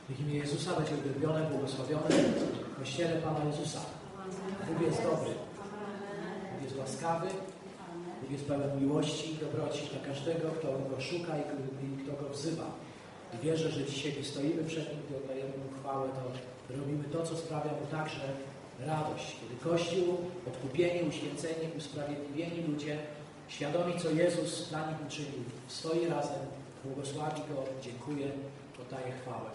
Niech imię Jezusa będzie uwielbione, błogosławione w Kościele Pana Jezusa. Bóg jest dobry, Bóg jest łaskawy, Bóg jest pełen miłości i dobroci dla każdego, kto Go szuka i kto Go wzywa. I wierzę, że dzisiaj, gdy stoimy przed Nim, gdy oddajemy Mu chwałę, to robimy to, co sprawia Mu także radość. Kiedy Kościół, odkupieni, uświęceni, usprawiedliwieni ludzie, świadomi, co Jezus dla nich uczynił, stoi razem, błogosławi Go, dziękuję, oddaje chwałę.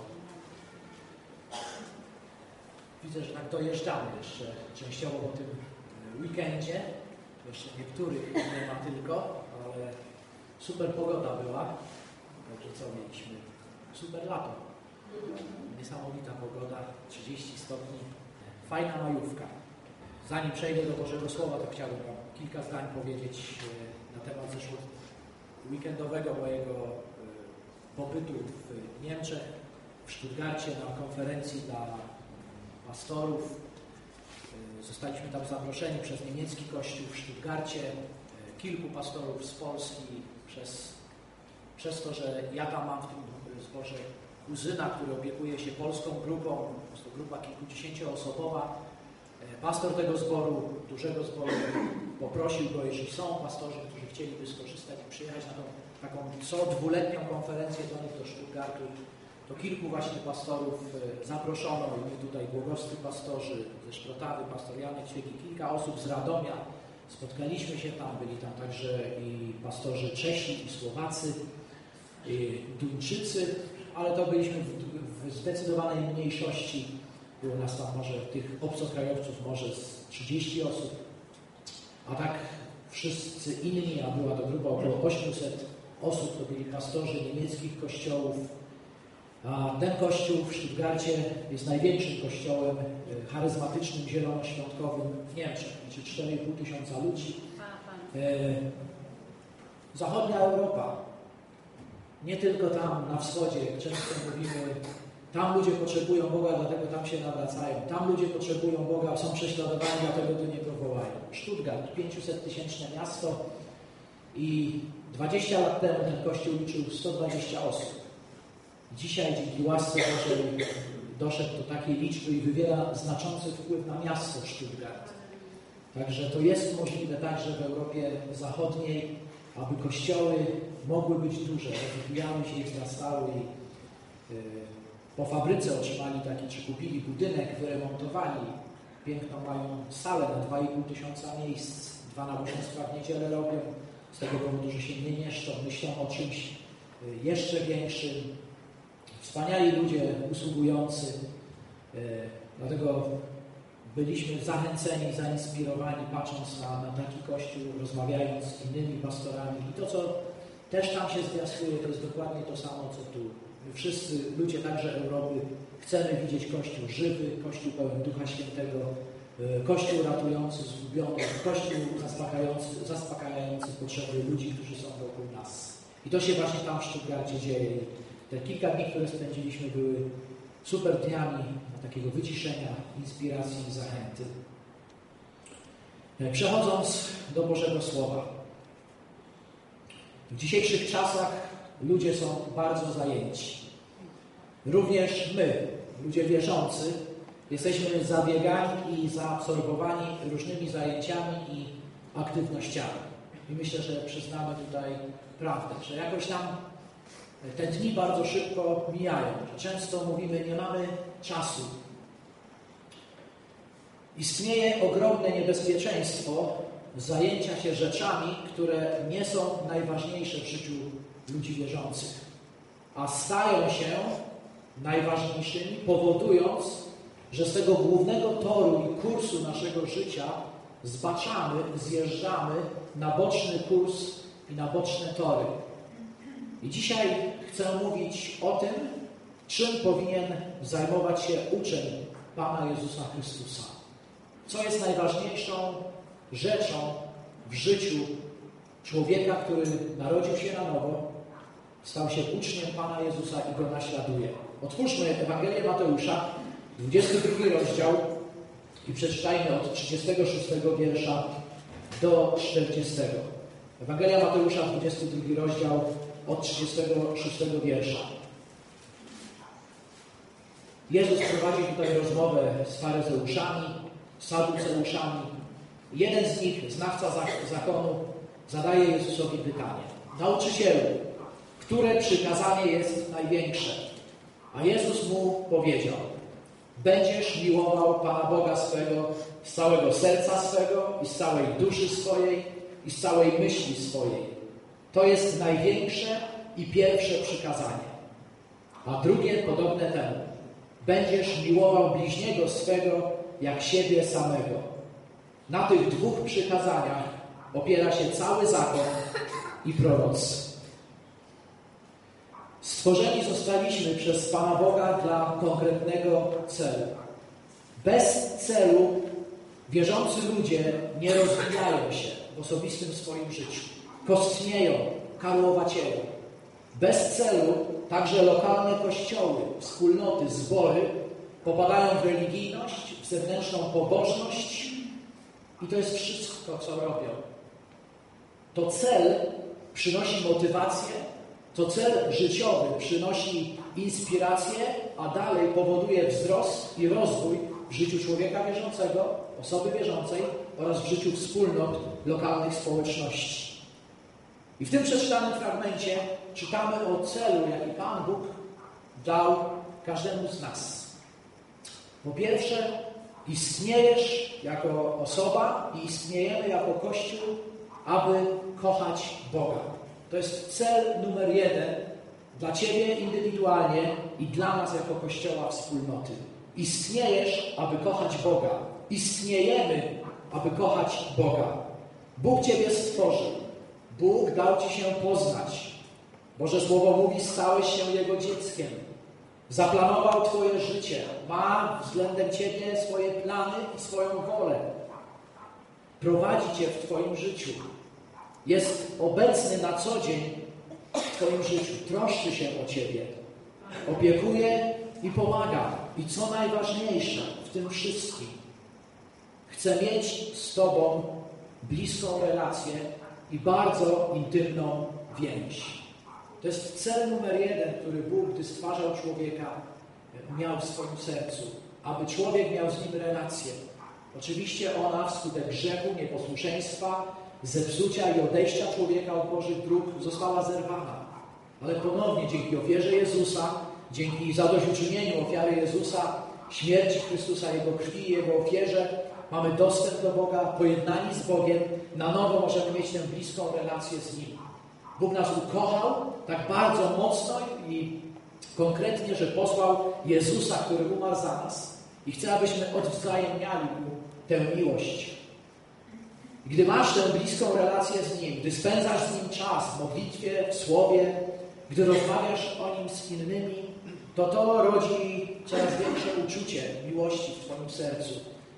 Widzę, że tak dojeżdżamy jeszcze częściowo po tym weekendzie. Jeszcze niektórych nie ma tylko, ale super pogoda była. Także co mieliśmy? Super lato. Niesamowita pogoda, 30 stopni. Fajna majówka. Zanim przejdę do Bożego Słowa, to chciałbym Wam kilka zdań powiedzieć na temat weekendowego mojego pobytu w Niemczech, w Stuttgarcie na konferencji dla pastorów. Zostaliśmy tam zaproszeni przez niemiecki kościół w Stuttgarcie, kilku pastorów z Polski, przez to, że ja tam mam w tym zborze kuzyna, który opiekuje się polską grupą, jest to grupa kilkudziesięcioosobowa. Pastor tego zboru, dużego zboru, poprosił go, jeśli są pastorzy, którzy chcieliby skorzystać i przyjechać na tą taką co dwuletnią konferencję do nich do Stuttgartu, to kilku właśnie pastorów zaproszono i my tutaj głogowscy pastorzy ze Szprotawy, pastor Janek Świeki, kilka osób z Radomia. Spotkaliśmy się tam, byli tam także i pastorzy Czesi, i Słowacy, i Duńczycy, ale to byliśmy w zdecydowanej mniejszości. Było nas tam może tych obcokrajowców może z 30 osób, a tak wszyscy inni, a była to grupa około 800 osób, to byli pastorzy niemieckich kościołów. A ten kościół w Stuttgarcie jest największym kościołem charyzmatycznym, zielonoświątkowym w Niemczech. Liczy 4,5 tysiąca ludzi. Zachodnia Europa. Nie tylko tam na wschodzie, jak często mówimy, tam ludzie potrzebują Boga, dlatego tam się nawracają. Tam ludzie potrzebują Boga, są prześladowani, dlatego do Niego wołają. Stuttgart, 500-tysięczne miasto i 20 lat temu ten kościół liczył 120 osób. Dzisiaj dzięki łasce Bożej doszedł do takiej liczby i wywiera znaczący wpływ na miasto Stuttgart. Także to jest możliwe także w Europie Zachodniej, aby kościoły mogły być duże, rozwijały się i wzrastały i po fabryce otrzymali taki, czy kupili budynek, wyremontowali. Piękną mają salę na 2,5 tysiąca miejsc, 2 nabożeństwa w niedzielę robią, z tego powodu, że się nie mieszczą, myślą o czymś jeszcze większym. Wspaniali ludzie usługujący, dlatego byliśmy zachęceni, zainspirowani, patrząc na taki kościół, rozmawiając z innymi pastorami. I to, co też tam się zwiastuje, to jest dokładnie to samo, co tu. My wszyscy, ludzie także Europy, chcemy widzieć Kościół żywy, Kościół pełen Ducha Świętego, Kościół ratujący zgubionych, Kościół zaspokajający potrzeby ludzi, którzy są wokół nas. I to się właśnie tam w Stuttgarcie dzieje. Te kilka dni, które spędziliśmy, były super dniami takiego wyciszenia, inspiracji i zachęty. Przechodząc do Bożego Słowa. W dzisiejszych czasach ludzie są bardzo zajęci. Również my, ludzie wierzący, jesteśmy zabiegani i zaabsorbowani różnymi zajęciami i aktywnościami. I myślę, że przyznamy tutaj prawdę, że jakoś tam te dni bardzo szybko mijają. Często mówimy, nie mamy czasu. Istnieje ogromne niebezpieczeństwo zajęcia się rzeczami, które nie są najważniejsze w życiu ludzi wierzących, a stają się najważniejszymi, powodując, że z tego głównego toru i kursu naszego życia zbaczamy, zjeżdżamy na boczny kurs i na boczne tory. I dzisiaj chcę mówić o tym, czym powinien zajmować się uczeń Pana Jezusa Chrystusa. Co jest najważniejszą rzeczą w życiu człowieka, który narodził się na nowo, stał się uczniem Pana Jezusa i Go naśladuje. Otwórzmy Ewangelię Mateusza, 22 rozdział i przeczytajmy od 36 wiersza do 40. Ewangelia Mateusza, 22 rozdział od 36 wiersza. Jezus prowadzi tutaj rozmowę z faryzeuszami, saduceuszami. Jeden z nich, znawca zakonu, zadaje Jezusowi pytanie: Nauczycielu, które przykazanie jest największe? A Jezus mu powiedział: będziesz miłował Pana Boga swego z całego serca swego i z całej duszy swojej i z całej myśli swojej. To jest największe i pierwsze przykazanie. A drugie podobne temu: będziesz miłował bliźniego swego jak siebie samego. Na tych dwóch przykazaniach opiera się cały zakon i prorocy. Stworzeni zostaliśmy przez Pana Boga dla konkretnego celu. Bez celu wierzący ludzie nie rozwijają się w osobistym swoim życiu. Kostnieją, karłowacieją. Bez celu także lokalne kościoły, wspólnoty, zbory popadają w religijność, w zewnętrzną pobożność i to jest wszystko, co robią. To cel przynosi motywację, to cel życiowy przynosi inspirację, a dalej powoduje wzrost i rozwój w życiu człowieka wierzącego, osoby wierzącej oraz w życiu wspólnot lokalnych społeczności. I w tym przeczytanym fragmencie czytamy o celu, jaki Pan Bóg dał każdemu z nas. Po pierwsze, istniejesz jako osoba i istniejemy jako Kościół, aby kochać Boga. To jest cel numer 1 dla Ciebie indywidualnie i dla nas jako Kościoła wspólnoty. Istniejesz, aby kochać Boga. Istniejemy, aby kochać Boga. Bóg Ciebie stworzył. Bóg dał Ci się poznać. Boże Słowo mówi: stałeś się Jego dzieckiem. Zaplanował Twoje życie. Ma względem Ciebie swoje plany i swoją wolę. Prowadzi Cię w Twoim życiu. Jest obecny na co dzień w Twoim życiu. Troszczy się o Ciebie. Opiekuje i pomaga. I co najważniejsze w tym wszystkim, chce mieć z Tobą bliską relację i bardzo intymną więź. To jest cel numer 1, który Bóg, gdy stwarzał człowieka, miał w swoim sercu. Aby człowiek miał z nim relację. Oczywiście ona wskutek grzechu, nieposłuszeństwa, zepsucia i odejścia człowieka od Bożych dróg została zerwana. Ale ponownie dzięki ofierze Jezusa, dzięki zadośćuczynieniu ofiary Jezusa, śmierci Chrystusa, Jego krwi i Jego ofierze, mamy dostęp do Boga, pojednani z Bogiem, na nowo możemy mieć tę bliską relację z Nim. Bóg nas ukochał tak bardzo mocno i konkretnie, że posłał Jezusa, który umarł za nas i chce, abyśmy odwzajemniali Mu tę miłość. Gdy masz tę bliską relację z Nim, gdy spędzasz z Nim czas w modlitwie, w słowie, gdy rozmawiasz o Nim z innymi, to rodzi coraz większe uczucie miłości w Twoim sercu.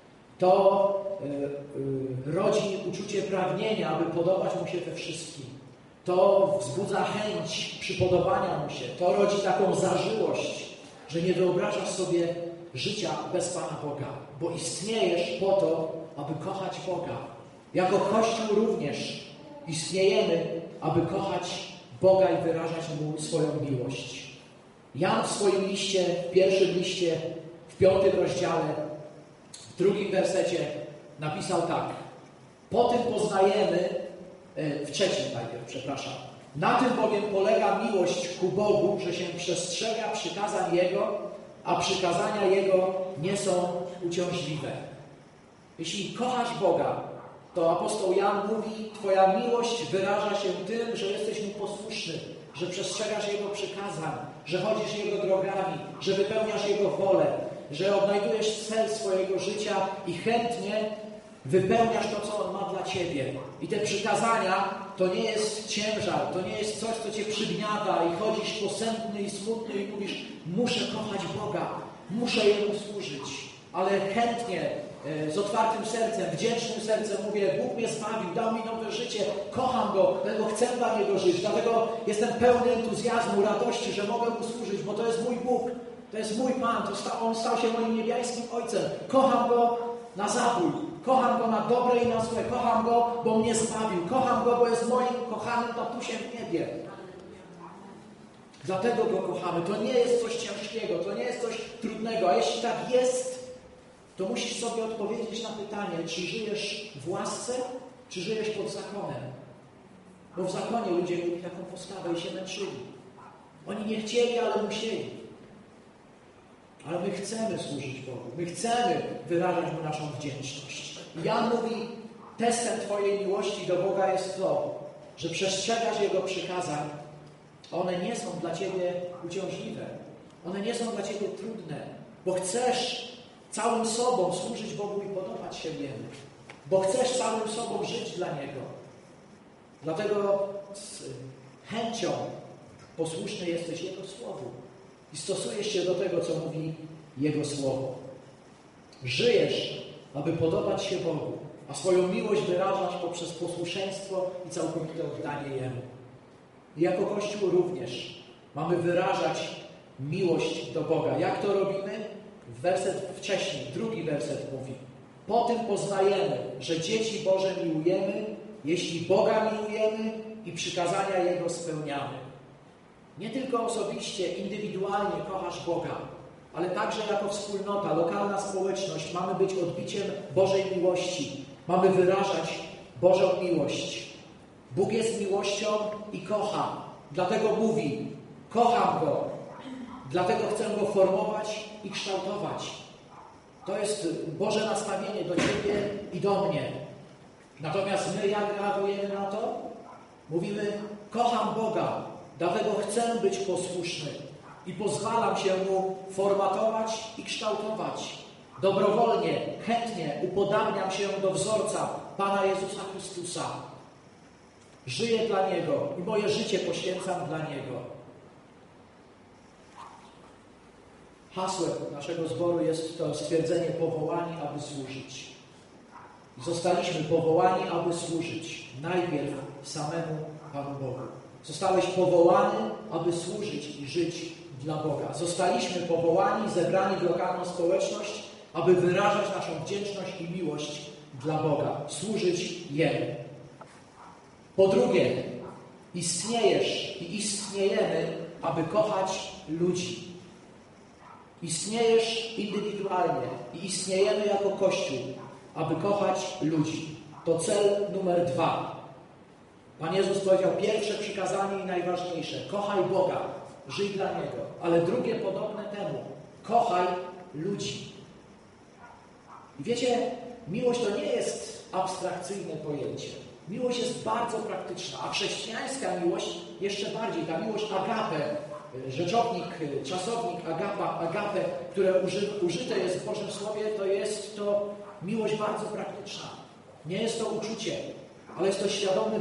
To rodzi uczucie pragnienia, aby podobać Mu się we wszystkim. To wzbudza chęć przypodobania Mu się. To rodzi taką zażyłość, że nie wyobrażasz sobie życia bez Pana Boga, bo istniejesz po to, aby kochać Boga. Jako Kościół również istniejemy, aby kochać Boga i wyrażać Mu swoją miłość. Jan w swoim liście, w pierwszym liście, w 5 rozdziale, w 2 wersecie napisał tak: po tym poznajemy, w 3 najpierw, przepraszam. Na tym bowiem polega miłość ku Bogu, że się przestrzega przykazań Jego, a przykazania Jego nie są uciążliwe. Jeśli kochasz Boga, to apostoł Jan mówi: Twoja miłość wyraża się tym, że jesteś Mu posłuszny, że przestrzegasz Jego przykazań, że chodzisz Jego drogami, że wypełniasz Jego wolę, że odnajdujesz cel swojego życia i chętnie wypełniasz to, co On ma dla Ciebie. I te przykazania to nie jest ciężar, to nie jest coś, co Cię przygniata i chodzisz posępny i smutny i mówisz: muszę kochać Boga, muszę Jemu służyć, ale chętnie, z otwartym sercem, wdzięcznym sercem mówię: Bóg mnie zbawił, dał mi nowe życie, kocham Go, dlatego chcę dla Niego żyć, dlatego jestem pełny entuzjazmu, radości, że mogę Mu służyć, bo to jest mój Bóg, to jest mój Pan, On stał się moim niebiańskim Ojcem. Kocham Go na zabój, kocham Go na dobre i na złe, kocham Go, bo mnie zbawił, kocham Go, bo jest moim kochanym tatusiem w niebie. Dlatego Go kochamy. To nie jest coś ciężkiego, to nie jest coś trudnego. trudnego. A jeśli tak jest, to musisz sobie odpowiedzieć na pytanie, czy żyjesz w łasce, czy żyjesz pod zakonem. Bo w zakonie ludzie mieli taką postawę i się męczyli. Oni nie chcieli, ale musieli. Ale my chcemy służyć Bogu. My chcemy wyrażać Mu naszą wdzięczność. I Jan mówi, testem Twojej miłości do Boga jest to, że przestrzegasz Jego przykazań. One nie są dla Ciebie uciążliwe. One nie są dla Ciebie trudne. Bo chcesz całym sobą służyć Bogu i podobać się Jemu. Bo chcesz całym sobą żyć dla Niego. Dlatego z chęcią posłuszny jesteś Jego Słowu i stosujesz się do tego, co mówi Jego Słowo. Żyjesz, aby podobać się Bogu, a swoją miłość wyrażasz poprzez posłuszeństwo i całkowite oddanie Jemu. I jako Kościół również mamy wyrażać miłość do Boga. Jak to robimy? Werset wcześniej, 2 werset mówi: po tym poznajemy, że dzieci Boże miłujemy, jeśli Boga miłujemy i przykazania Jego spełniamy. Nie tylko osobiście, indywidualnie kochasz Boga, ale także jako wspólnota, lokalna społeczność mamy być odbiciem Bożej miłości. Mamy wyrażać Bożą miłość. Bóg jest miłością i kocha. Dlatego mówi, kocham Go. Dlatego chcę Go formować i kształtować. To jest Boże nastawienie do Ciebie i do mnie. Natomiast my jak reagujemy na to? Mówimy, kocham Boga, dlatego chcę być posłuszny i pozwalam się Mu formatować i kształtować. Dobrowolnie, chętnie upodabniam się do wzorca Pana Jezusa Chrystusa. Żyję dla Niego i moje życie poświęcam dla Niego. Hasłem naszego zboru jest to stwierdzenie powołani, aby służyć. Zostaliśmy powołani, aby służyć. Najpierw samemu Panu Bogu. Zostałeś powołany, aby służyć i żyć dla Boga. Zostaliśmy powołani, zebrani w lokalną społeczność, aby wyrażać naszą wdzięczność i miłość dla Boga. Służyć Jemu. Po drugie, istniejesz i istniejemy, aby kochać ludzi. Istniejesz indywidualnie i istniejemy jako Kościół, aby kochać ludzi. To cel numer 2. Pan Jezus powiedział, pierwsze przykazanie i najważniejsze. Kochaj Boga, żyj dla Niego. Ale drugie podobne temu. Kochaj ludzi. I wiecie, miłość to nie jest abstrakcyjne pojęcie. Miłość jest bardzo praktyczna, a chrześcijańska miłość jeszcze bardziej. Ta miłość agape, rzeczownik, czasownik agape, które użyte jest w Bożym Słowie, to jest to miłość bardzo praktyczna. Nie jest to uczucie, ale jest to świadomy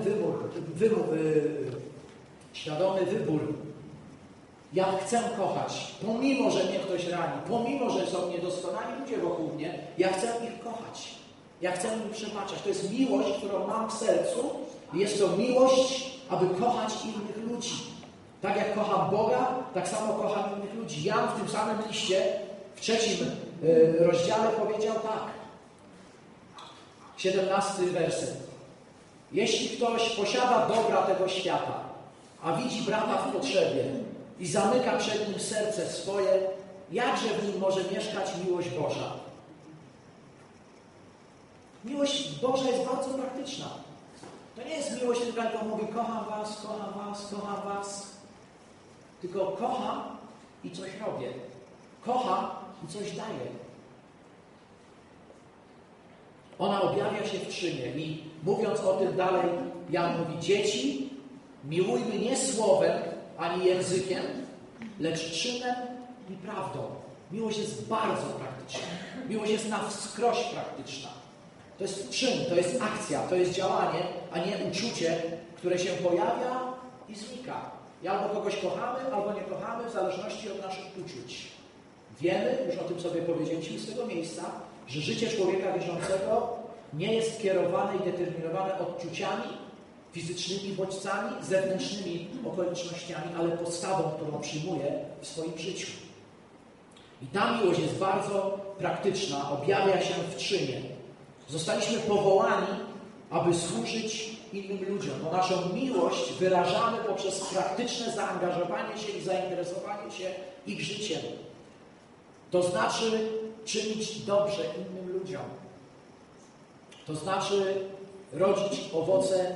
wybór. Ja chcę kochać, pomimo, że mnie ktoś rani, pomimo, że są niedoskonali ludzie wokół mnie, ja chcę ich kochać. Ja chcę im przebaczać. To jest miłość, którą mam w sercu. Jest to miłość, aby kochać innych ludzi. Tak jak kocham Boga, tak samo kocham innych ludzi. Jan w tym samym liście, w 3 rozdziale powiedział tak. 17 werset. Jeśli ktoś posiada dobra tego świata, a widzi brata w potrzebie i zamyka przed nim serce swoje, jakże w nim może mieszkać miłość Boża? Miłość Boża jest bardzo praktyczna. To nie jest miłość, która mówi kocham was, kocham was, kocham was. Tylko kocham i coś robię. Kocham i coś daję. Ona objawia się w czynie i mówiąc o tym dalej, Jan mówi, dzieci, miłujmy nie słowem ani językiem, lecz czynem i prawdą. Miłość jest bardzo praktyczna. Miłość jest na wskroś praktyczna. To jest czyn, to jest akcja, to jest działanie, a nie uczucie, które się pojawia i znika. I albo kogoś kochamy, albo nie kochamy, w zależności od naszych uczuć. Wiemy, już o tym sobie powiedzieliśmy z tego miejsca, że życie człowieka wierzącego nie jest kierowane i determinowane odczuciami, fizycznymi bodźcami, zewnętrznymi okolicznościami, ale postawą, którą przyjmuje w swoim życiu. I ta miłość jest bardzo praktyczna, objawia się w czynie. Zostaliśmy powołani, aby służyć innym ludziom. Bo naszą miłość wyrażamy poprzez praktyczne zaangażowanie się i zainteresowanie się ich życiem. To znaczy czynić dobrze innym ludziom. To znaczy rodzić owoce,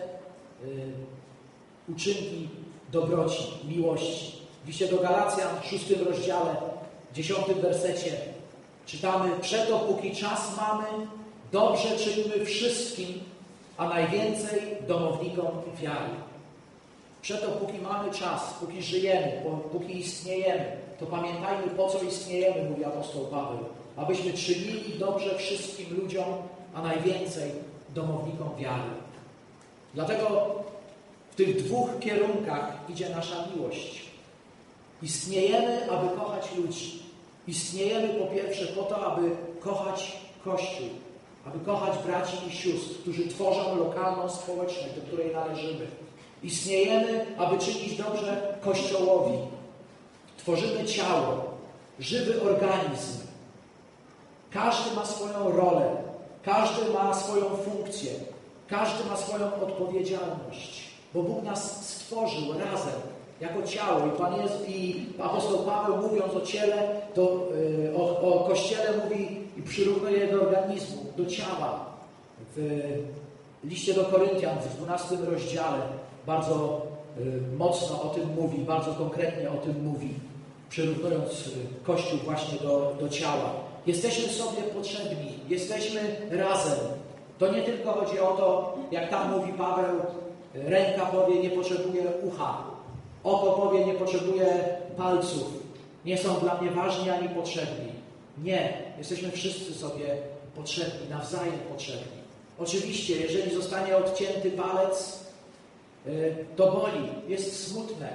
uczynki dobroci, miłości. W liście do Galacjan w 6 rozdziale, 10 wersecie czytamy: przeto póki czas mamy, dobrze czynimy wszystkim, a najwięcej domownikom wiary. Przeto póki mamy czas, póki żyjemy, póki istniejemy, to pamiętajmy, po co istniejemy, mówi apostoł Paweł, abyśmy czynili dobrze wszystkim ludziom, a najwięcej domownikom wiary. Dlatego w tych dwóch kierunkach idzie nasza miłość. Istniejemy, aby kochać ludzi. Istniejemy po pierwsze po to, aby kochać Kościół, aby kochać braci i sióstr, którzy tworzą lokalną społeczność, do której należymy. Istniejemy, aby czynić dobrze Kościołowi. Tworzymy ciało, żywy organizm. Każdy ma swoją rolę, każdy ma swoją funkcję, każdy ma swoją odpowiedzialność, bo Bóg nas stworzył razem, jako ciało. I apostoł Paweł, mówiąc o ciele, to o Kościele mówi i przyrównuje do organizmu, do ciała. W liście do Koryntian w 12 rozdziale bardzo mocno o tym mówi, bardzo konkretnie o tym mówi, przyrównując Kościół właśnie do ciała. Jesteśmy sobie potrzebni, jesteśmy razem. To nie tylko chodzi o to, jak tam mówi Paweł, ręka powie, nie potrzebuje ucha, oko powie, nie potrzebuje palców, nie są dla mnie ważni ani potrzebni. Nie, jesteśmy wszyscy sobie potrzebni, nawzajem potrzebni. Oczywiście, jeżeli zostanie odcięty palec, to boli, jest smutne.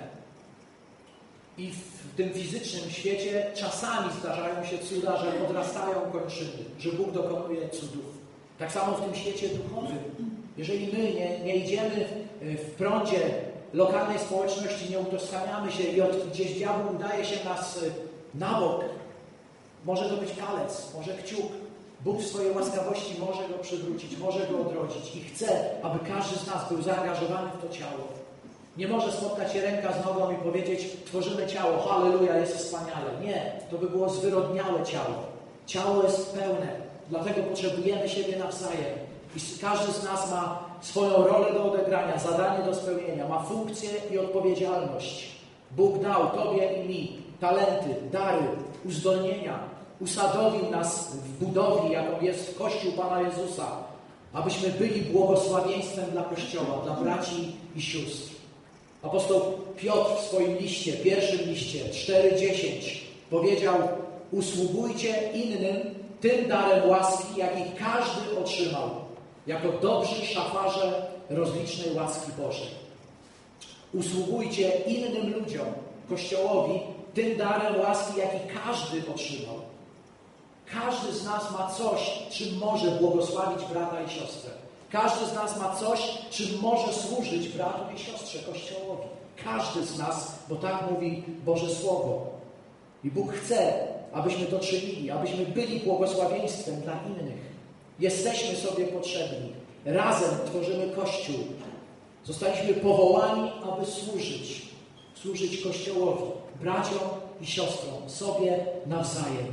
I w tym fizycznym świecie czasami zdarzają się cuda, że odrastają kończyny, że Bóg dokonuje cudów. Tak samo w tym świecie duchowym. Jeżeli my nie idziemy w prądzie lokalnej społeczności, nie utożsamiamy się i gdzieś diabeł udaje się nas na bok, może to być palec, może kciuk. Bóg w swojej łaskawości może go przywrócić, może go odrodzić i chce, aby każdy z nas był zaangażowany w to ciało. Nie może spotkać się ręka z nogą i powiedzieć: tworzymy ciało, halleluja, jest wspaniale. Nie, to by było zwyrodniałe ciało. Ciało jest pełne, dlatego potrzebujemy siebie nawzajem. I każdy z nas ma swoją rolę do odegrania, zadanie do spełnienia, ma funkcję i odpowiedzialność. Bóg dał Tobie i mi talenty, dary, uzdolnienia. Usadowił nas w budowli, jaką jest Kościół Pana Jezusa, abyśmy byli błogosławieństwem dla Kościoła, dla braci i sióstr. Apostoł Piotr w swoim liście, pierwszym liście 4:10 powiedział: usługujcie innym tym darem łaski, jaki każdy otrzymał, jako dobrzy szafarze rozlicznej łaski Bożej. Usługujcie innym ludziom, Kościołowi, tym darem łaski, jaki każdy otrzymał. Każdy z nas ma coś, czym może błogosławić brata i siostrę. Każdy z nas ma coś, czym może służyć bratu i siostrze, Kościołowi. Każdy z nas, bo tak mówi Boże Słowo. I Bóg chce, abyśmy to czynili, abyśmy byli błogosławieństwem dla innych. Jesteśmy sobie potrzebni. Razem tworzymy Kościół. Zostaliśmy powołani, aby służyć Kościołowi, braciom i siostrom, sobie nawzajem.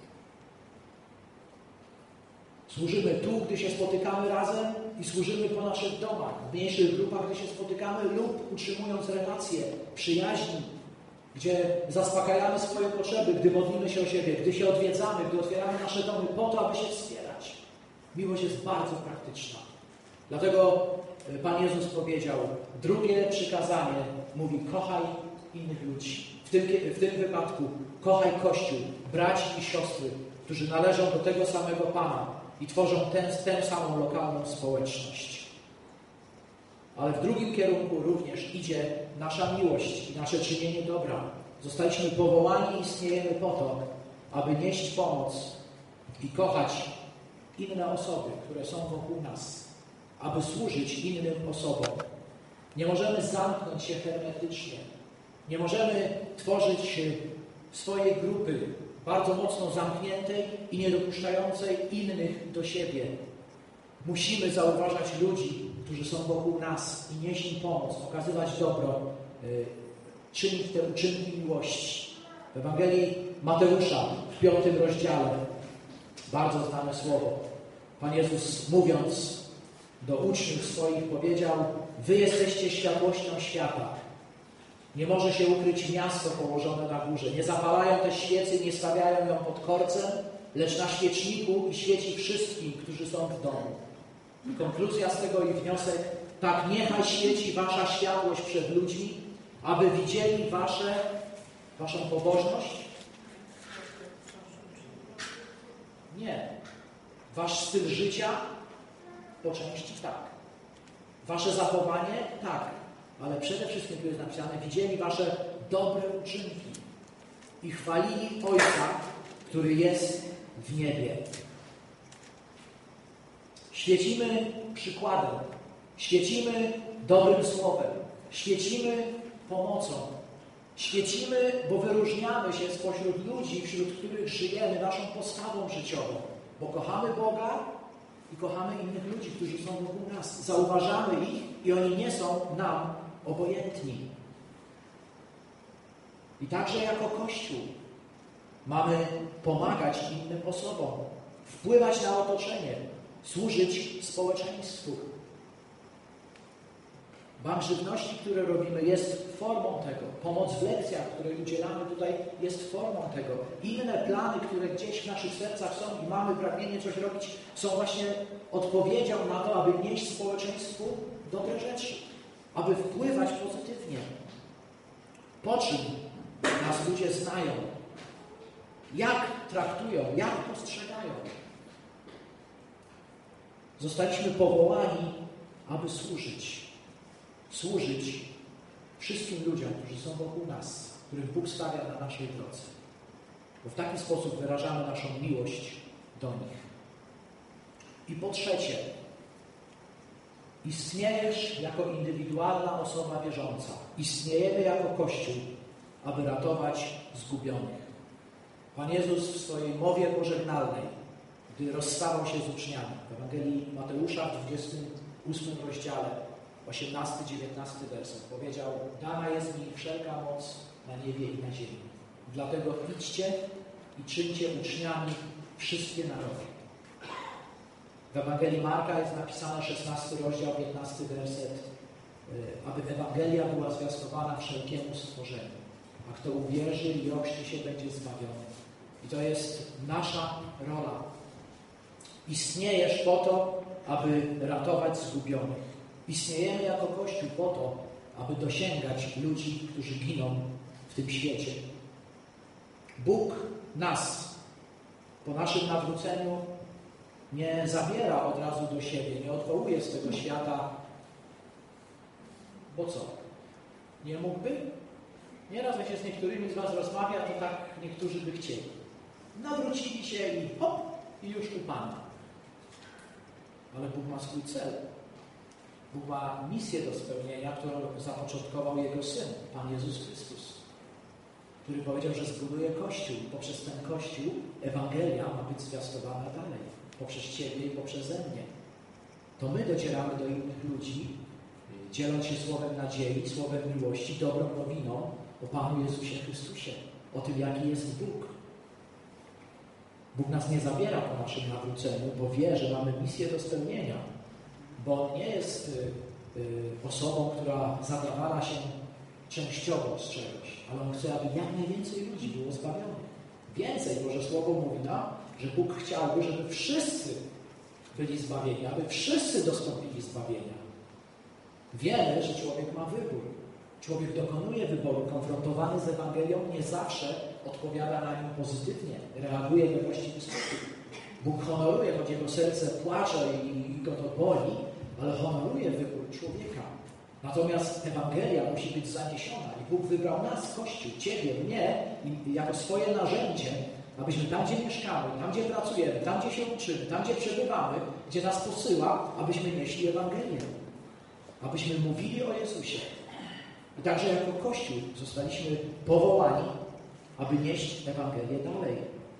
Służymy tu, gdy się spotykamy razem i służymy po naszych domach, w mniejszych grupach, gdy się spotykamy lub utrzymując relacje, przyjaźni, gdzie zaspokajamy swoje potrzeby, gdy modlimy się o siebie, gdy się odwiedzamy, gdy otwieramy nasze domy po to, aby się wspierać. Miłość jest bardzo praktyczna. Dlatego Pan Jezus powiedział, drugie przykazanie mówi: kochaj innych ludzi. W tym wypadku kochaj Kościół, braci i siostry, którzy należą do tego samego Pana i tworzą tę samą lokalną społeczność. Ale w drugim kierunku również idzie nasza miłość i nasze czynienie dobra. Zostaliśmy powołani i istniejemy po to, aby nieść pomoc i kochać inne osoby, które są wokół nas, aby służyć innym osobom. Nie możemy zamknąć się hermetycznie. Nie możemy tworzyć swojej grupy bardzo mocno zamkniętej i nie dopuszczającej innych do siebie. Musimy zauważać ludzi, którzy są wokół nas i nieść im pomoc, okazywać dobro, czynić te uczynki miłości. W Ewangelii Mateusza w 5 rozdziale, bardzo znane słowo, Pan Jezus, mówiąc do uczniów swoich, powiedział: wy jesteście światłością świata. Nie może się ukryć miasto położone na górze. Nie zapalają też świecy, nie stawiają ją pod korcem, lecz na świeczniku i świeci wszystkim, którzy są w domu. I konkluzja z tego i wniosek: tak niechaj świeci wasza światłość przed ludźmi, aby widzieli waszą pobożność. Nie. Wasz styl życia? Po części tak. Wasze zachowanie? Tak. Ale przede wszystkim tu jest napisane: widzieli wasze dobre uczynki i chwalili Ojca, który jest w niebie. Świecimy przykładem, świecimy dobrym słowem, świecimy pomocą, świecimy, bo wyróżniamy się spośród ludzi, wśród których żyjemy, naszą postawą życiową, bo kochamy Boga i kochamy innych ludzi, którzy są wokół nas. Zauważamy ich i oni nie są nam obojętni. I także jako Kościół mamy pomagać innym osobom, wpływać na otoczenie, służyć społeczeństwu. Bank Żywności, który robimy, jest formą tego. Pomoc w lekcjach, której udzielamy tutaj, jest formą tego. Inne plany, które gdzieś w naszych sercach są i mamy pragnienie coś robić, są właśnie odpowiedzią na to, aby nieść społeczeństwu dobre rzeczy, aby wpływać pozytywnie. Po czym nas ludzie znają, jak traktują, jak postrzegają. Zostaliśmy powołani, aby służyć. Służyć wszystkim ludziom, którzy są wokół nas, których Bóg stawia na naszej drodze. Bo w taki sposób wyrażamy naszą miłość do nich. I po trzecie, istniejesz jako indywidualna osoba wierząca. Istniejemy jako Kościół, aby ratować zgubionych. Pan Jezus w swojej mowie pożegnalnej, gdy rozstawał się z uczniami, w Ewangelii Mateusza w 28 rozdziale, 18-19 werset, powiedział: dana jest mi wszelka moc na niebie i na ziemi. Dlatego idźcie i czyńcie uczniami wszystkie narody. W Ewangelii Marka jest napisane 16 rozdział, 15 werset, aby Ewangelia była zwiastowana wszelkiemu stworzeniu. A kto uwierzy i ochrzci się, będzie zbawiony. I to jest nasza rola. Istniejesz po to, aby ratować zgubionych. Istniejemy jako Kościół po to, aby dosięgać ludzi, którzy giną w tym świecie. Bóg nas po naszym nawróceniu nie zabiera od razu do siebie, nie odwołuje z tego świata. Bo co? Nie mógłby? Nieraz jak się z niektórymi z was rozmawia, to tak niektórzy by chcieli. Nawrócili się i hop, i już u Pana. Ale Bóg ma swój cel. Bóg ma misję do spełnienia, którą zapoczątkował Jego Syn, Pan Jezus Chrystus, który powiedział, że zbuduje Kościół. Poprzez ten Kościół Ewangelia ma być zwiastowana dalej. Poprzez Ciebie i poprzeze mnie. To my docieramy do innych ludzi, dzieląc się słowem nadziei, słowem miłości, dobrą nowiną o Panu Jezusie Chrystusie, o tym, jaki jest Bóg. Bóg nas nie zabiera po naszym nawróceniu, bo wie, że mamy misję do spełnienia. Bo On nie jest osobą, która zadawala się częściowo z czegoś, ale On chce, aby jak najwięcej ludzi było zbawionych. Więcej, Boże Słowo mówi nam, że Bóg chciałby, żeby wszyscy byli zbawieni, aby wszyscy dostąpili zbawienia. Wiemy, że człowiek ma wybór. Człowiek dokonuje wyboru, konfrontowany z Ewangelią, nie zawsze odpowiada na nią pozytywnie, reaguje we właściwy sposób. Bóg honoruje, choć jego serce płacze i go to boli, ale honoruje wybór człowieka. Natomiast Ewangelia musi być zaniesiona i Bóg wybrał nas, Kościół, Ciebie, mnie, jako swoje narzędzie, abyśmy tam, gdzie mieszkamy, tam, gdzie pracujemy, tam, gdzie się uczymy, tam, gdzie przebywamy, gdzie nas posyła, abyśmy nieśli Ewangelię. Abyśmy mówili o Jezusie. I także jako Kościół zostaliśmy powołani, aby nieść Ewangelię dalej.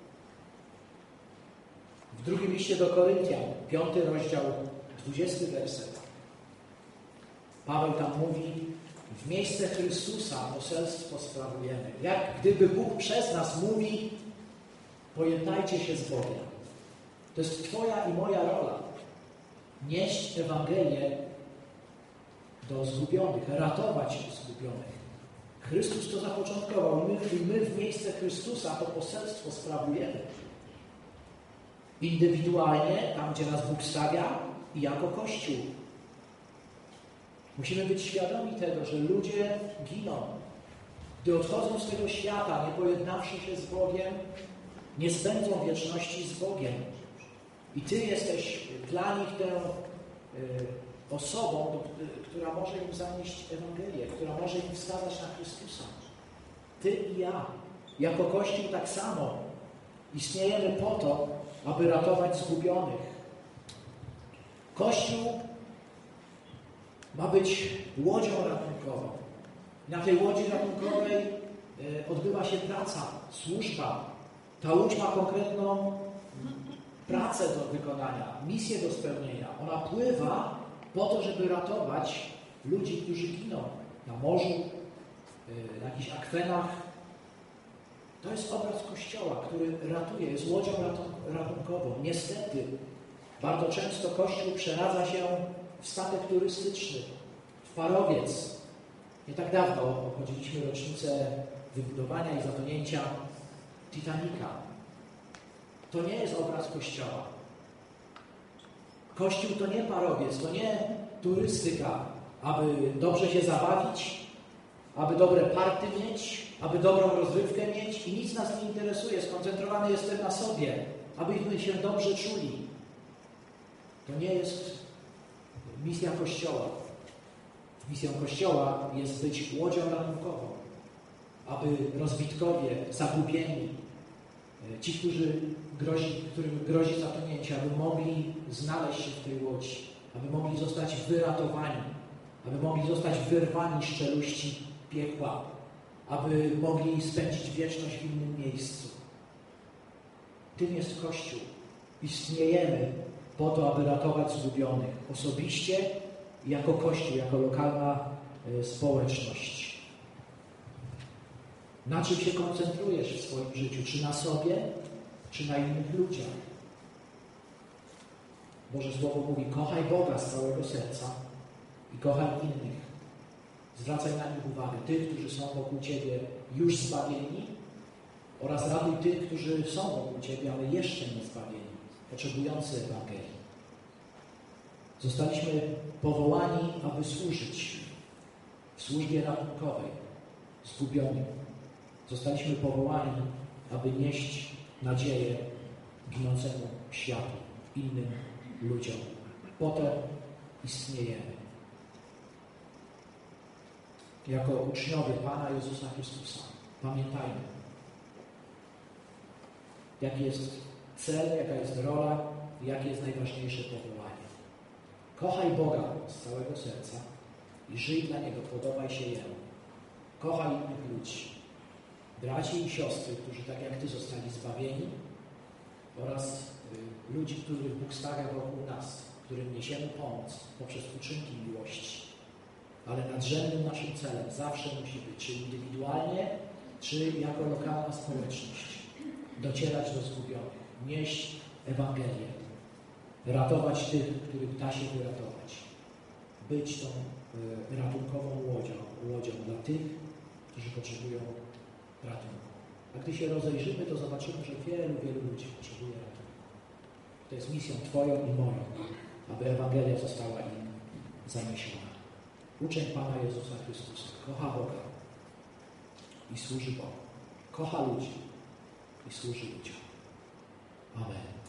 W drugim liście do Koryntian, 5 rozdział, 20 werset. Paweł tam mówi: w miejsce Chrystusa poselstwo sprawujemy. Jak gdyby Bóg przez nas mówi: Pojednajcie się z Bogiem. To jest Twoja i moja rola. Nieść Ewangelię do zgubionych, ratować zgubionych. Chrystus to zapoczątkował. My w miejsce Chrystusa to poselstwo sprawujemy. Indywidualnie, tam gdzie nas Bóg stawia i jako Kościół. Musimy być świadomi tego, że ludzie giną. Gdy odchodzą z tego świata, nie pojednawszy się z Bogiem, nie spędzą wieczności z Bogiem. I Ty jesteś dla nich tą osobą, która może im zanieść Ewangelię, która może im wskazać na Chrystusa. Ty i ja, jako Kościół tak samo, istniejemy po to, aby ratować zgubionych. Kościół ma być łodzią ratunkową. Na tej łodzi ratunkowej odbywa się praca, służba. Ta łódź ma konkretną pracę do wykonania, misję do spełnienia. Ona pływa po to, żeby ratować ludzi, którzy giną na morzu, na jakichś akwenach. To jest obraz Kościoła, który ratuje, jest łodzią ratunkową. Niestety, bardzo często Kościół przeradza się w statek turystyczny, w parowiec. Nie tak dawno obchodziliśmy rocznicę wybudowania i zatonięcia Titanica. To nie jest obraz Kościoła. Kościół to nie parowiec, to nie turystyka, aby dobrze się zabawić, aby dobre party mieć, aby dobrą rozrywkę mieć i nic nas nie interesuje. Skoncentrowany jestem na sobie, abyśmy się dobrze czuli. To nie jest misja Kościoła. Misją Kościoła jest być łodzią ratunkową, aby rozbitkowie, zagubieni, ci, którym grozi zatonięcie, aby mogli znaleźć się w tej łodzi, aby mogli zostać wyratowani, aby mogli zostać wyrwani z czeluści piekła, aby mogli spędzić wieczność w innym miejscu. Tym jest Kościół. Istniejemy po to, aby ratować zgubionych. Osobiście, jako Kościół, jako lokalna społeczność. Na czym się koncentrujesz w swoim życiu? Czy na sobie, czy na innych ludziach? Boże Słowo mówi, kochaj Boga z całego serca i kochaj innych. Zwracaj na nich uwagę. Tych, którzy są wokół Ciebie już zbawieni oraz ratuj tych, którzy są wokół Ciebie, ale jeszcze nie zbawieni, potrzebujący Ewangelii. Zostaliśmy powołani, aby służyć w służbie ratunkowej zgubionym. Zostaliśmy powołani, aby nieść nadzieję ginącemu światu, innym ludziom. Po to istniejemy. Jako uczniowie Pana Jezusa Chrystusa pamiętajmy, jaki jest cel, jaka jest rola i jakie jest najważniejsze powołanie. Kochaj Boga z całego serca i żyj dla Niego, podobaj się Jemu. Kochaj innych ludzi, braci i siostry, którzy tak jak Ty zostali zbawieni oraz ludzi, których Bóg stawia wokół nas, którym niesiemy pomoc poprzez uczynki miłości. Ale nadrzędnym naszym celem zawsze musi być, czy indywidualnie, czy jako lokalna społeczność, docierać do zgubionych, nieść Ewangelię, ratować tych, których da się wyratować, być tą ratunkową łodzią dla tych, którzy potrzebują ratunku. A gdy się rozejrzymy, to zobaczymy, że wielu ludzi potrzebuje ratunku. To jest misją Twoją i moją, aby Ewangelia została im zaniesiona. Uczeń Pana Jezusa Chrystusa kocha Boga i służy Bogu. Kocha ludzi i służy ludziom. Amen.